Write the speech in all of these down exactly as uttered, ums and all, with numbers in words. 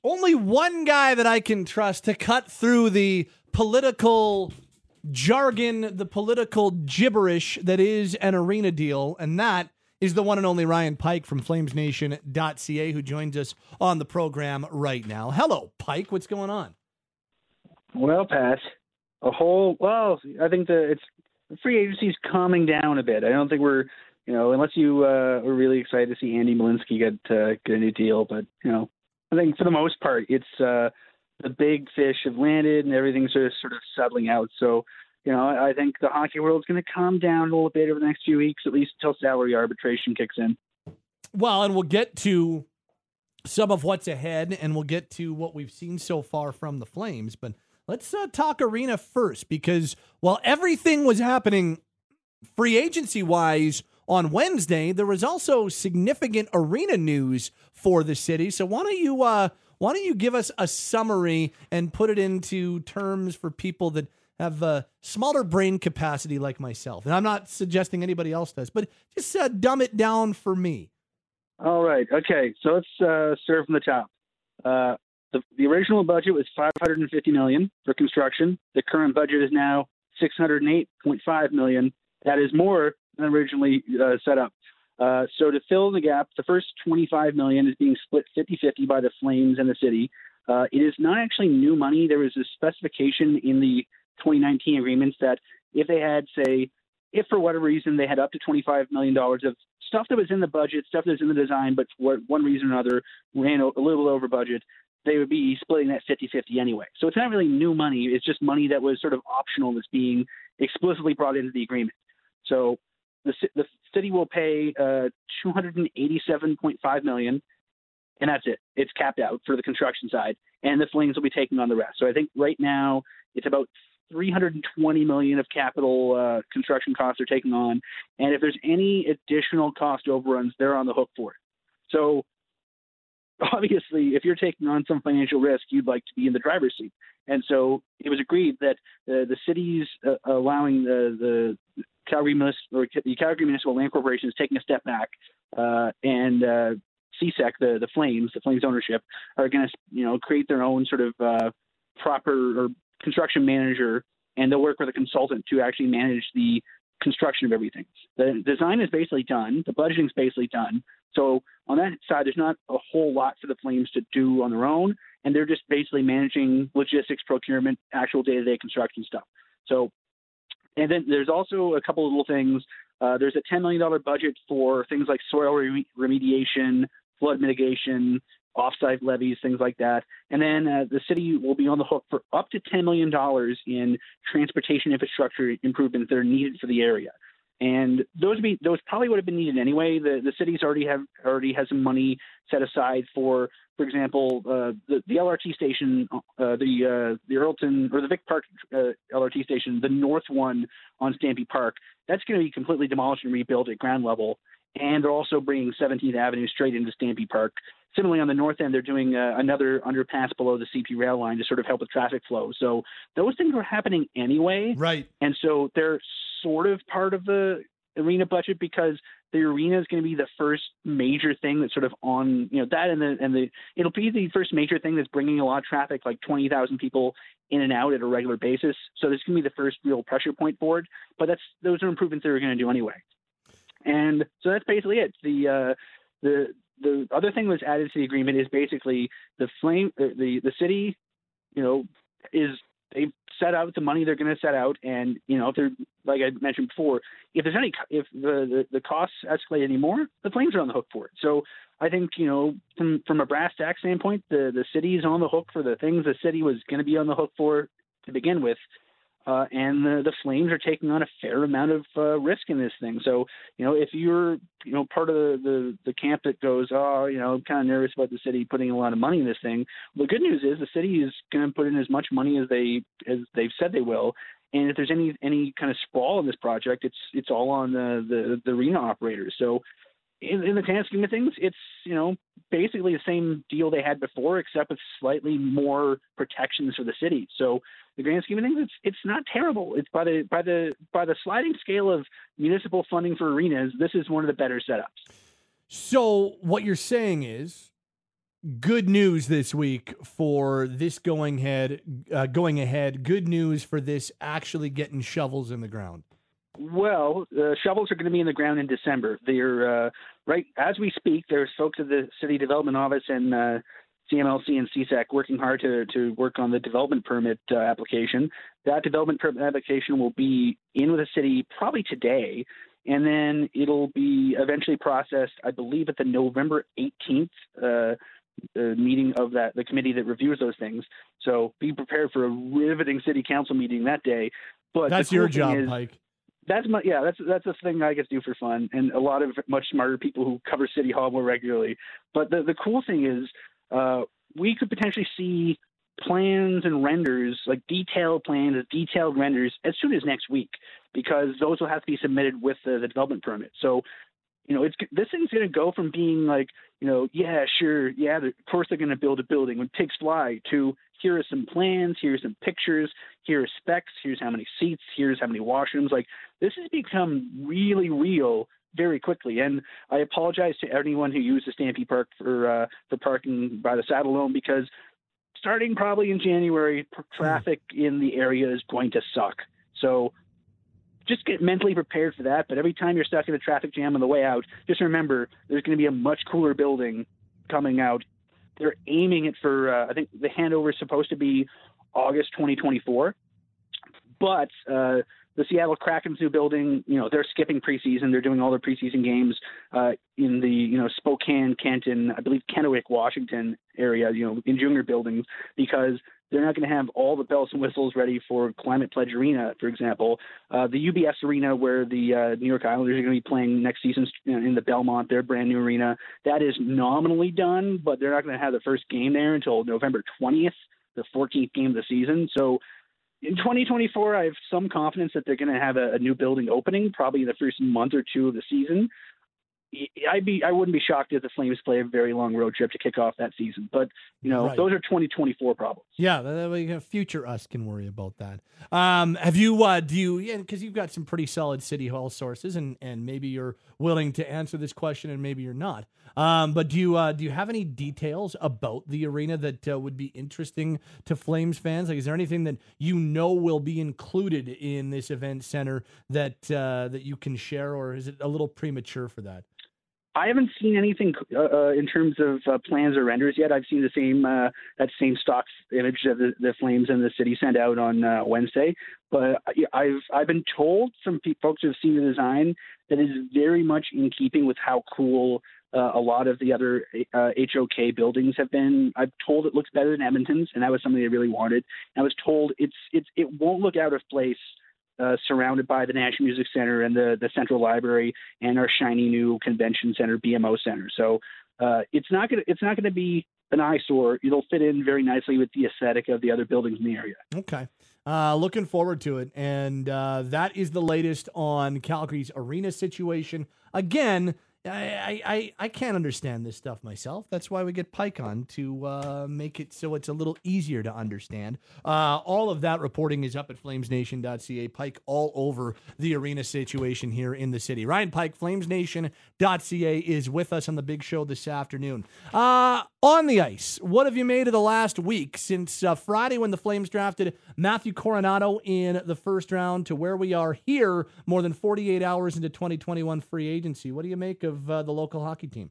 only one guy that I can trust to cut through the political jargon, the political gibberish that is an arena deal, and that is the one and only Ryan Pike from flames nation dot c a, who joins us on the program right now. Hello, Pike. What's going on? Well, Pat, a whole, well, I think the it's the free agency's calming down a bit. I don't think we're, you know, unless you uh, are really excited to see Andy Malinsky get, uh, get a new deal. But, you know, I think for the most part, it's uh, the big fish have landed and everything's sort of, sort of settling out. So, you know, I think the hockey world's going to calm down a little bit over the next few weeks, at least until salary arbitration kicks in. Well, and we'll get to some of what's ahead, and we'll get to what we've seen so far from the Flames. But let's uh, talk arena first, because while everything was happening free agency-wise on Wednesday, there was also significant arena news for the city. So why don't you uh, why don't you give us a summary and put it into terms for people that have a smaller brain capacity like myself? And I'm not suggesting anybody else does, but just uh, dumb it down for me. All right. Okay. So let's uh, start from the top. Uh, the, the original budget was five hundred fifty million dollars for construction. The current budget is now six hundred eight point five million dollars. That is more than originally uh, set up. Uh, so to fill the gap, the first twenty-five million dollars is being split fifty-fifty by the Flames and the city. Uh, it is not actually new money. There was a specification in the twenty nineteen agreements that if they had, say, if for whatever reason they had up to twenty-five million dollars of stuff that was in the budget, stuff that was in the design, but for one reason or another ran a little over budget, they would be splitting that fifty-fifty anyway. So it's not really new money. It's just money that was sort of optional that's being explicitly brought into the agreement. So the, the city will pay uh, two hundred eighty-seven point five million dollars, and that's it. It's capped out for the construction side, and the Flames will be taking on the rest. So I think right now it's about three hundred twenty million dollars of capital uh, construction costs they're taking on. And if there's any additional cost overruns, they're on the hook for it. So obviously, if you're taking on some financial risk, you'd like to be in the driver's seat. And so it was agreed that uh, the city's uh, allowing the, the Calgary, Municipal, or the Calgary Municipal Land Corporation is taking a step back, uh, and uh, C S E C, the, the Flames, the Flames ownership, are going to, you know, create their own sort of uh, proper or construction manager, and they'll work with a consultant to actually manage the construction of everything. The design is basically done. The budgeting is basically done. So on that side, there's not a whole lot for the Flames to do on their own, and they're just basically managing logistics, procurement, actual day-to-day construction stuff. So, and then there's also a couple of little things. Uh, there's a ten million dollars budget for things like soil re- remediation, flood mitigation, off-site levies, things like that. And then uh, the city will be on the hook for up to ten million dollars in transportation infrastructure improvements that are needed for the area. And those be those probably would have been needed anyway. The the cities already have already has some money set aside for, for example, uh, the the L R T station, uh, the uh, the Earlton or the Vic Park uh, L R T station, the north one on Stampede Park. That's going to be completely demolished and rebuilt at ground level. And they're also bringing seventeenth Avenue straight into Stampede Park. Similarly, on the north end, they're doing uh, another underpass below the C P rail line to sort of help with traffic flow. So those things were happening anyway. Right. And so they're sort of part of the arena budget, because the arena is going to be the first major thing that's sort of on, you know, that and the, and the, it'll be the first major thing that's bringing a lot of traffic, like twenty thousand people in and out at a regular basis. So this is going to be the first real pressure point for it. But that's, those are improvements that we're going to do anyway. And so that's basically it. The, uh, the, the other thing that's added to the agreement is basically the flame, the, the, the city, you know, is they've set out the money they're going to set out. And, you know, if they're, like I mentioned before, if there's any, if the, the, the costs escalate anymore, the Flames are on the hook for it. So I think, you know, from, from a brass tack standpoint, the, the city is on the hook for the things the city was going to be on the hook for to begin with. Uh, and the, the Flames are taking on a fair amount of uh, risk in this thing. So, you know, if you're, you know, part of the, the, the camp that goes, oh, you know, I'm kind of nervous about the city putting a lot of money in this thing. Well, the good news is the city is going to put in as much money as they as they've said they will. And if there's any any kind of sprawl in this project, it's it's all on the the, the arena operators. So in, in the grand scheme of things, it's, you know, basically the same deal they had before, except with slightly more protections for the city. So the grand scheme of things, it's it's not terrible. It's by the by the by the sliding scale of municipal funding for arenas, this is one of the better setups. So what you're saying is good news this week for this going ahead, uh, going ahead. Good news for this actually getting shovels in the ground. Well, uh, shovels are going to be in the ground in December. They're uh, right as we speak. There's folks at the City Development Office and uh, C M L C and C S E C working hard to to work on the development permit uh, application. That development permit application will be in with the city probably today, and then it'll be eventually processed, I believe, at the November eighteenth uh, uh, meeting of that the committee that reviews those things. So be prepared for a riveting city council meeting that day. But that's the cool your job, is, Pike. That's my yeah. That's that's a thing I get to do for fun, and a lot of much smarter people who cover City Hall more regularly. But the the cool thing is, uh, we could potentially see plans and renders, like detailed plans, detailed renders, as soon as next week, because those will have to be submitted with the, the development permit. So, you know, it's this thing's going to go from being like, you know, yeah, sure, yeah, of course they're going to build a building when pigs fly, to here are some plans, here's some pictures, here are specs, here's how many seats, here's how many washrooms. Like, this has become really real very quickly. And I apologize to anyone who used the Stampede Park for uh, for parking by the Saddle Dome, because starting probably in January, traffic in the area is going to suck. So just get mentally prepared for that. But every time you're stuck in a traffic jam on the way out, just remember there's going to be a much cooler building coming out. They're aiming it for, uh, I think the handover is supposed to be August twenty twenty-four. But uh, the Seattle Kraken's new building, you know, they're skipping preseason. They're doing all their preseason games uh, in the, you know, Spokane, Canton, I believe Kennewick, Washington area, you know, in junior buildings, because they're not going to have all the bells and whistles ready for Climate Pledge Arena, for example. Uh, the U B S Arena, where the uh, New York Islanders are going to be playing next season in the Belmont, their brand new arena, that is nominally done, but they're not going to have the first game there until November twentieth, the fourteenth game of the season. So in twenty twenty-four, I have some confidence that they're going to have a, a new building opening, probably in the first month or two of the season. I'd be, I wouldn't be shocked if the Flames play a very long road trip to kick off that season. But, you know, right. Those are twenty twenty-four problems. Yeah, the future us can worry about that. Um, have you, uh, do you, yeah, because you've got some pretty solid City Hall sources, and, and maybe you're willing to answer this question and maybe you're not. Um, but do you, uh, do you have any details about the arena that uh, would be interesting to Flames fans? Like, is there anything that you know will be included in this event center that, uh, that you can share, or is it a little premature for that? I haven't seen anything uh, in terms of uh, plans or renders yet. I've seen the same uh, that same stock image that the, the Flames and the city sent out on uh, Wednesday. But I've I've been told from pe- folks who have seen the design that it is very much in keeping with how cool uh, a lot of the other uh, H O K buildings have been. I've told it looks better than Edmonton's, and that was something they really wanted. And I was told it's it's it won't look out of place Uh, surrounded by the National Music Center and the, the Central Library and our shiny new Convention Center, B M O Center. So uh, it's not gonna it's not gonna be an eyesore. It'll fit in very nicely with the aesthetic of the other buildings in the area. Okay, uh, looking forward to it. And uh, that is the latest on Calgary's arena situation. Again, I, I, I can't understand this stuff myself. That's why we get Pike on, to uh, make it so it's a little easier to understand. Uh, all of that reporting is up at flames nation dot c a. Pike all over the arena situation here in the city. Ryan Pike, flames nation dot c a, is with us on the big show this afternoon. Uh, on the ice, what have you made of the last week since uh, Friday, when the Flames drafted Matthew Coronado in the first round, to where we are here more than forty-eight hours into twenty twenty-one free agency? What do you make of uh, the local hockey team?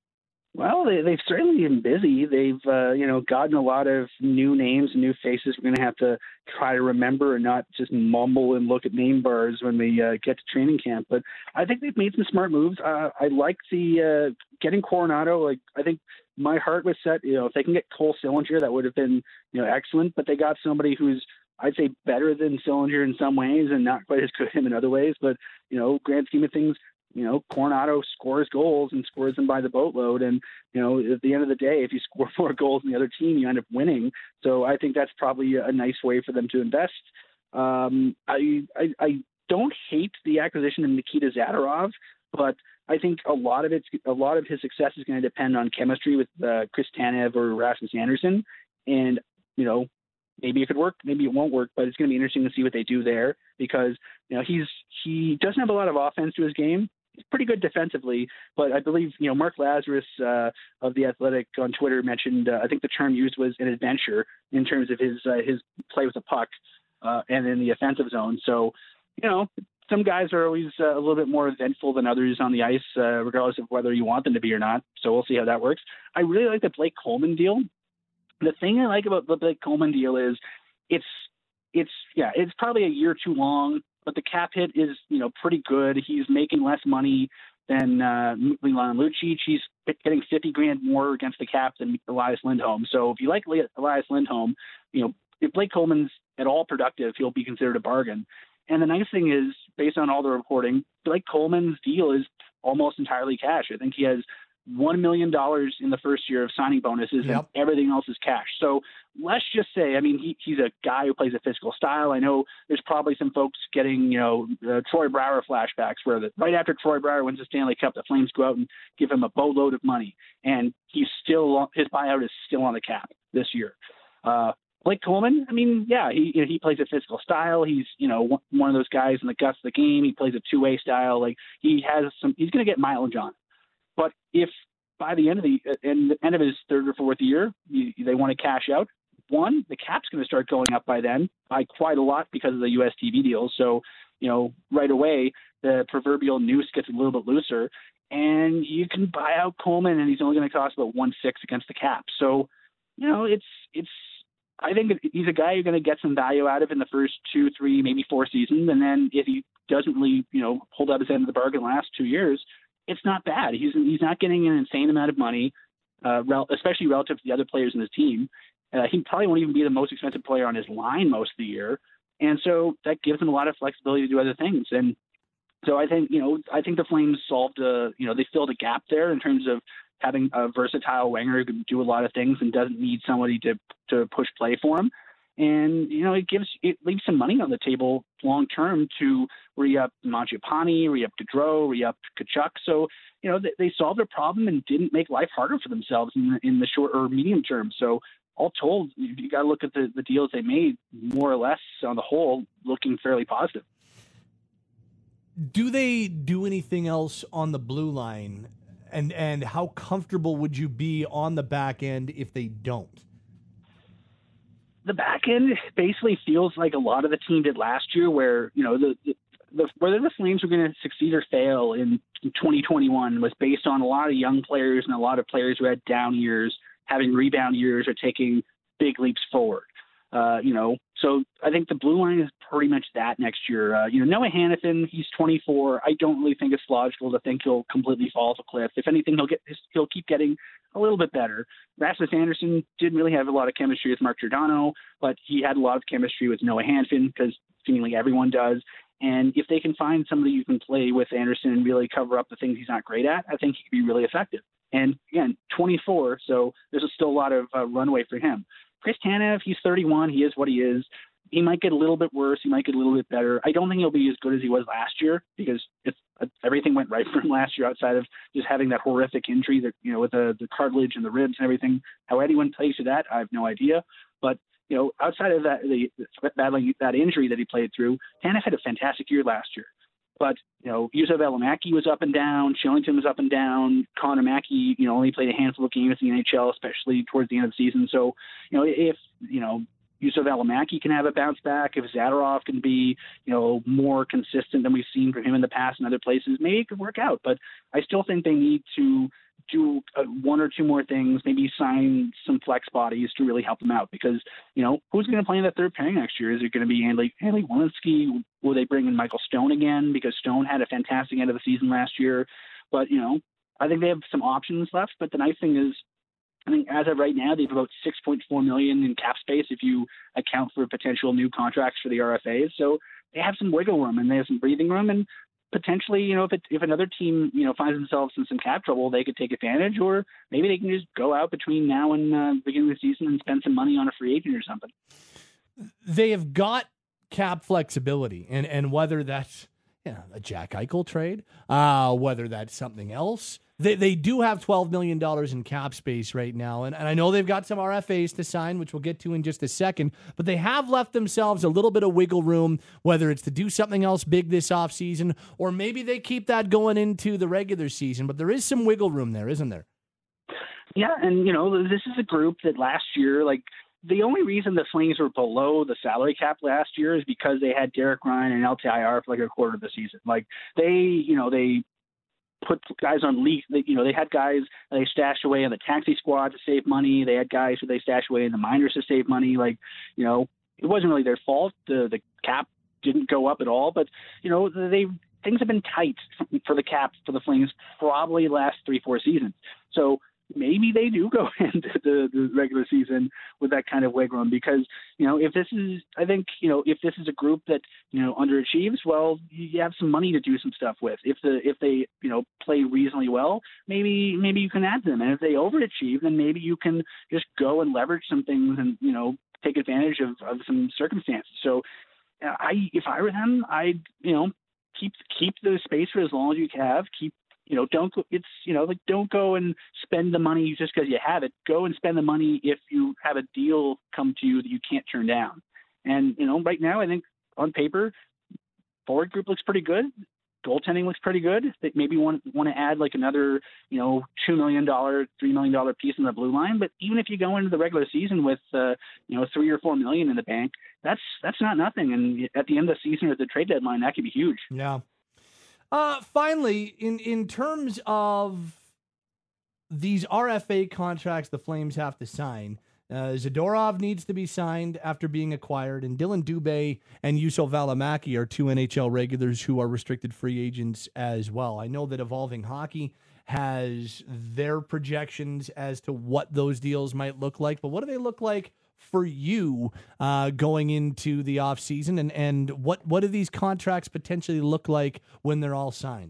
Well, they, they've certainly been busy. They've, uh, you know, gotten a lot of new names and new faces we're going to have to try to remember and not just mumble and look at name bars when we uh, get to training camp. But I think they've made some smart moves. Uh, I like the uh, getting Coronado. Like, I think my heart was set. You know, if they can get Cole Sillinger, that would have been, you know, excellent. But they got somebody who's, I'd say, better than Sillinger in some ways and not quite as good as him in other ways. But, you know, grand scheme of things, you know, Coronado scores goals and scores them by the boatload. And, you know, at the end of the day, if you score more goals than the other team, you end up winning. So I think that's probably a nice way for them to invest. Um, I, I, I don't hate the acquisition of Nikita Zadorov, but I think a lot of it's a lot of his success is going to depend on chemistry with uh, Chris Tanev or Rasmus Anderson. And, you know, maybe it could work, maybe it won't work, but it's going to be interesting to see what they do there, because, you know, he's he doesn't have a lot of offense to his game. he's pretty good defensively. But I believe, you know, Mark Lazarus uh, of The Athletic on Twitter mentioned, uh, I think the term used was an adventure in terms of his uh, his play with the puck uh, and in the offensive zone. So, you know, some guys are always uh, a little bit more eventful than others on the ice, uh, regardless of whether you want them to be or not. So we'll see how that works. I really like the Blake Coleman deal. The thing I like about the Blake Coleman deal is it's, it's, yeah, it's probably a year too long, but the cap hit is, you know, pretty good. He's making less money than uh, Milan Lucic. He's getting fifty grand more against the cap than Elias Lindholm. So if you like Elias Lindholm, you know, if Blake Coleman's at all productive, he'll be considered a bargain. And the nice thing is, based on all the reporting, Blake Coleman's deal is almost entirely cash. I think he has one million dollars in the first year of signing bonuses, yep. and everything else is cash. So let's just say, I mean, he, he's a guy who plays a physical style. I know there's probably some folks getting, you know, uh, Troy Brouwer flashbacks where the, right after Troy Brouwer wins the Stanley Cup, the Flames go out and give him a boatload of money, and he's still, his buyout is still on the cap this year. Uh, Blake Coleman, I mean, yeah, he you know, he plays a physical style. He's, you know, one of those guys in the guts of the game. He plays a two-way style. Like, he has some, he's going to get mileage on it. But if by the end of the, in the end of his third or fourth year, you, they want to cash out, one, the cap's going to start going up by then by quite a lot because of the U S T V deals. So, you know, right away, the proverbial noose gets a little bit looser, and you can buy out Coleman, and he's only going to cost about one six against the cap. So, you know, it's, it's, I think he's a guy you're going to get some value out of in the first two, three, maybe four seasons. And then if he doesn't really, you know, hold out his end of the bargain the last two years, it's not bad. He's he's not getting an insane amount of money, uh, rel- especially relative to the other players in his team. Uh, he probably won't even be the most expensive player on his line most of the year. And so that gives him a lot of flexibility to do other things. And so I think, you know, I think the Flames solved a, you know, they filled a gap there in terms of having a versatile winger who can do a lot of things and doesn't need somebody to, to push play for him. And, you know, it gives, it leaves some money on the table long term to re-up Mangiapane, re-up Gaudreau, re-up Tkachuk. So, you know, they, they solved their problem and didn't make life harder for themselves in the, in the short or medium term. So all told, you got to look at the, the deals they made, more or less on the whole, looking fairly positive. Do they do anything else on the blue line? And and how comfortable would you be on the back end if they don't? The back end basically feels like a lot of the team did last year, where, you know, the, the, the whether the Flames were going to succeed or fail in twenty twenty-one was based on a lot of young players and a lot of players who had down years, having rebound years, or taking big leaps forward. Uh, you know, so I think the blue line is pretty much that next year. Uh, you know, Noah Hanifin, he's twenty-four. I don't really think it's logical to think he'll completely fall off a cliff. If anything, he'll get he'll keep getting a little bit better. Rasmus Anderson didn't really have a lot of chemistry with Mark Giordano, but he had a lot of chemistry with Noah Hanifin because seemingly everyone does. And if they can find somebody who can play with Anderson and really cover up the things he's not great at, I think he could be really effective. And again, twenty-four, so there's still a lot of uh, runway for him. Chris Tanev, he's thirty-one. He is what he is. He might get a little bit worse. He might get a little bit better. I don't think he'll be as good as he was last year because it's, uh, everything went right for him last year outside of just having that horrific injury that, you know, with the, the cartilage and the ribs and everything. How anyone plays to that, I have no idea. But, you know, outside of that, the, the battling that injury that he played through, Tanev had a fantastic year last year. But, you know, Juuso Valimaki was up and down. Shillington was up and down. Connor Mackey, you know, only played a handful of games in the N H L, especially towards the end of the season. So, you know, if, you know, Juuso Valimaki can have a bounce back, if Zadorov can be, you know, more consistent than we've seen from him in the past in other places, maybe it could work out. But I still think they need to do uh, one or two more things, maybe sign some flex bodies to really help them out. Because, you know, who's going to play in that third pairing next year? Is it going to be Hanley, Hanley Walensky? Will they bring in Michael Stone again? Because Stone had a fantastic end of the season last year. But, you know, I think they have some options left. But the nice thing is, I think as of right now, they have about six point four million dollars in cap space if you account for potential new contracts for the R F As. So they have some wiggle room and they have some breathing room. And potentially, you know, if it, if another team, you know, finds themselves in some cap trouble, they could take advantage, or maybe they can just go out between now and uh, the beginning of the season and spend some money on a free agent or something. They have got cap flexibility, and, and whether that's, you know, a Jack Eichel trade, uh, whether that's something else, they they do have twelve million dollars in cap space right now. And, and I know they've got some R F As to sign, which we'll get to in just a second. But they have left themselves a little bit of wiggle room, whether it's to do something else big this offseason, or maybe they keep that going into the regular season. But there is some wiggle room there, isn't there? Yeah, and, you know, this is a group that last year, like, the only reason the Flames were below the salary cap last year is because they had Derek Ryan and L T I R for like a quarter of the season. Like, they, you know, they put guys on lease. You know, they had guys they stashed away in the taxi squad to save money. They had guys who they stashed away in the minors to save money. Like, you know, it wasn't really their fault. The the cap didn't go up at all, but, you know, they things have been tight for the cap for the Flames probably the last three, four seasons. So maybe they do go into the, the regular season with that kind of wiggle room because, you know, if this is, I think, you know, if this is a group that, you know, underachieves, well, you have some money to do some stuff with. If the, if they, you know, play reasonably well, maybe, maybe you can add them. And if they overachieve, then maybe you can just go and leverage some things and, you know, take advantage of, of some circumstances. So uh, I, if I were them, I'd, you know, keep, keep the space for as long as you have, keep, You know, don't go, it's, you know, like don't go and spend the money just because you have it. Go and spend the money if you have a deal come to you that you can't turn down. And, you know, right now, I think on paper, forward group looks pretty good. Goaltending looks pretty good. They maybe want, want to add like another, you know, two million dollars, three million dollars piece in the blue line. But even if you go into the regular season with, uh, you know, three or four million in the bank, that's, that's not nothing. And at the end of the season or at the trade deadline, that could be huge. Yeah. Uh, finally, in, in terms of these R F A contracts the Flames have to sign, uh, Zadorov needs to be signed after being acquired, and Dylan Dubé and Juuso Valimaki are two N H L regulars who are restricted free agents as well. I know that Evolving Hockey has their projections as to what those deals might look like, but what do they look like for you uh, going into the off season, and, and what, what do these contracts potentially look like when they're all signed?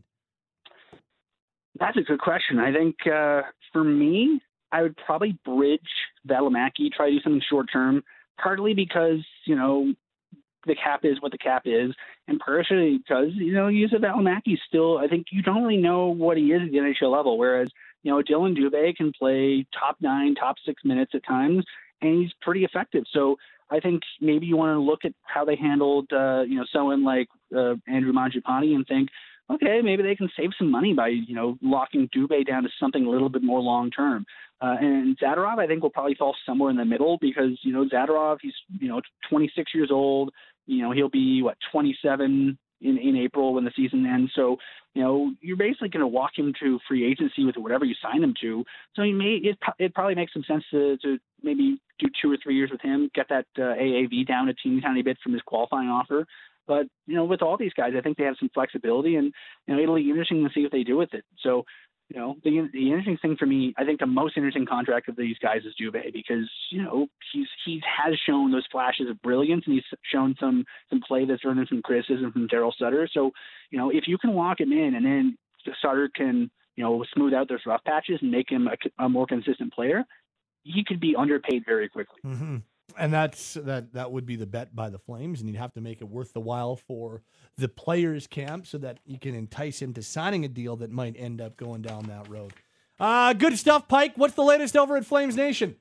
That's a good question. I think uh, for me, I would probably bridge Valimaki, try to do something short term, partly because, you know, the cap is what the cap is, and partially because, you know, Juuso Valimaki still, I think you don't really know what he is at the N H L level, whereas, you know, Dylan Dubé can play top nine, top six minutes at times, and he's pretty effective. So I think maybe you want to look at how they handled, uh, you know, someone like uh, Andrew Mangiapane and think, okay, maybe they can save some money by, you know, locking Dubé down to something a little bit more long-term. Uh, and Zadorov, I think, will probably fall somewhere in the middle because, you know, Zadorov, he's, you know, twenty-six years old. You know, he'll be, what, twenty-seven in, in April when the season ends. So, you know, you're basically going to walk him to free agency with whatever you sign him to. So you may, it, it probably makes some sense to, to maybe do two or three years with him, get that uh, A A V down a teeny tiny bit from his qualifying offer. But, you know, with all these guys, I think they have some flexibility, and, you know, it'll be interesting to see what they do with it. So, you know, the the interesting thing for me, I think the most interesting contract of these guys is Dubé because, you know, he's he has shown those flashes of brilliance, and he's shown some some play that's earned some criticism from Daryl Sutter. So, you know, if you can lock him in and then Sutter can, you know, smooth out those rough patches and make him a, a more consistent player, he could be underpaid very quickly. Mm-hmm. And that's that that would be the bet by the Flames, and you'd have to make it worth the while for the players' camp so that you can entice him to signing a deal that might end up going down that road. Uh, good stuff, Pike. What's the latest over at Flames Nation?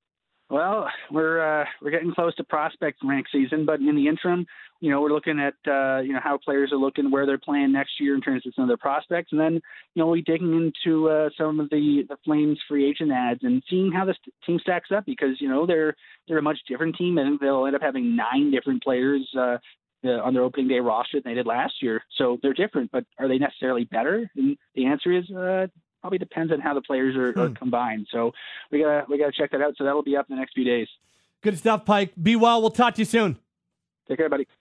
Well, we're uh, we're getting close to prospect rank season, but in the interim, you know, we're looking at uh, you know how players are looking, where they're playing next year in terms of some of their prospects, and then you know we digging into uh, some of the, the Flames free agent ads and seeing how this team stacks up because you know they're they're a much different team. I think they'll end up having nine different players uh, uh, on their opening day roster than they did last year, so they're different. But are they necessarily better? And the answer is. Uh, Probably depends on how the players are, are combined. So we gotta we gotta check that out. So that'll be up in the next few days. Good stuff, Pike. Be well. We'll talk to you soon. Take care, buddy.